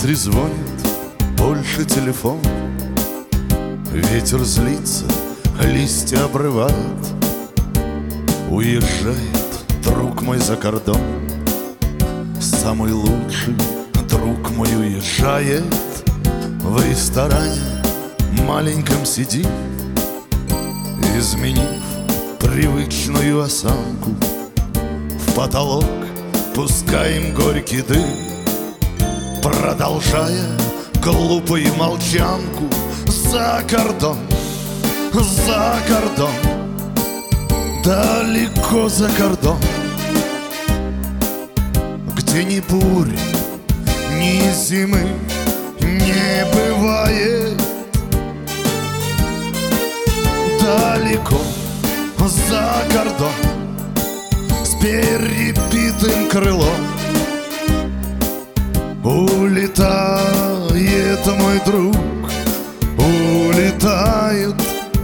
трезвонит больше телефон. Ветер злится, листья обрывает. Уезжает друг мой за кордон. Самый лучший друг мой уезжает. В ресторане маленьком сидим, изменив привычную осанку. В потолок пускаем горький дым, продолжая глупую молчанку. За кордон, далеко за кордон, где ни бури, ни зимы не бывает. Далеко за кордон, с перебитым крылом, улетает мой друг, улетает.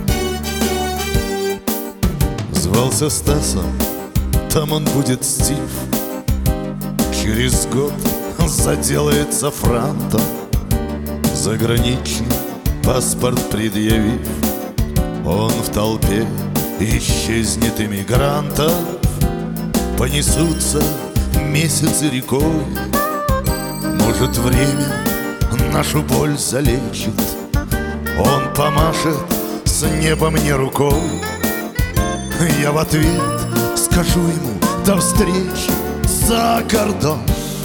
Звался Стасом, там он будет Стив. Через год заделается франтом, заграничный паспорт предъявив. Он в толпе исчезнет иммигрантов. Понесутся месяцы рекой. Может, время нашу боль залечит. Он помашет с неба мне рукой. Я в ответ скажу ему: до встречи. За кордон,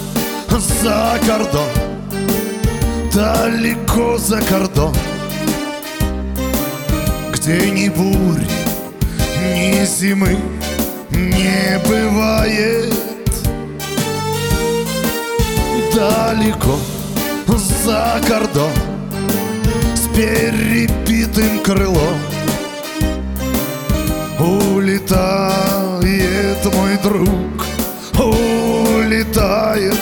далеко за кордон, где ни бури, ни зимы не бывает. Далеко за кордон, с перебитым крылом, улетает мой друг, улетает.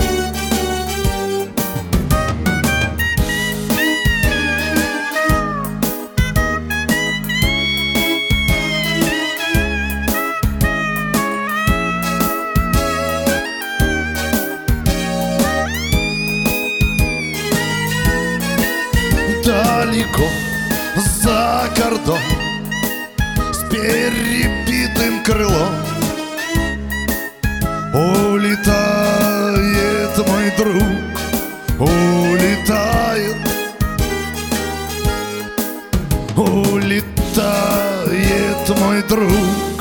Далеко за кордон, с перебитым крылом, улетает мой друг, улетает. Улетает мой друг.